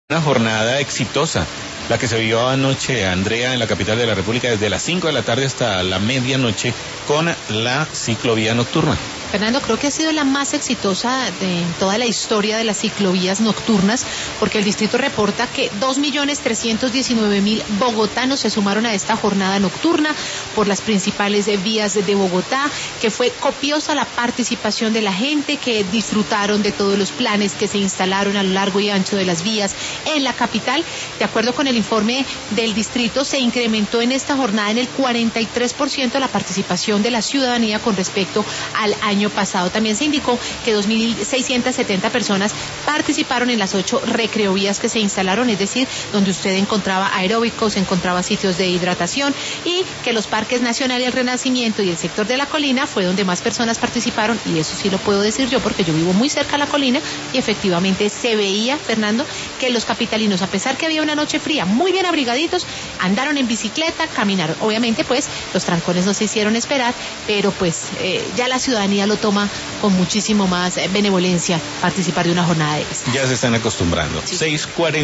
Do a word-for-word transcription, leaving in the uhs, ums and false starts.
Una jornada exitosa, la que se vio anoche, Andrea, en la capital de la República, desde las cinco de la tarde hasta la medianoche, con la ciclovía nocturna. Fernando, creo que ha sido la más exitosa de toda la historia de las ciclovías nocturnas, porque el distrito reporta que dos millones trescientos diecinueve mil bogotanos se sumaron a esta jornada nocturna por las principales vías de Bogotá, que fue copiosa la participación de la gente, que disfrutaron de todos los planes que se instalaron a lo largo y ancho de las vías en la capital. De acuerdo con el informe del distrito, se incrementó en esta jornada en el cuarenta y tres por ciento la participación de la ciudadanía con respecto al año año pasado. También se indicó que dos mil seiscientas setenta personas participaron en las ocho recreovías que se instalaron, es decir, donde usted encontraba aeróbicos, encontraba sitios de hidratación, y que los parques Nacional y el Renacimiento y el sector de la Colina fue donde más personas participaron, y eso sí lo puedo decir yo porque yo vivo muy cerca a la Colina, y efectivamente se veía, Fernando, que los capitalinos, a pesar que había una noche fría, muy bien abrigaditos, andaron en bicicleta, caminaron. Obviamente pues los trancones no se hicieron esperar, pero pues eh, ya la ciudadanía lo toma con muchísimo más benevolencia participar de una jornada de esta. Ya se están acostumbrando. Sí. seis cuarenta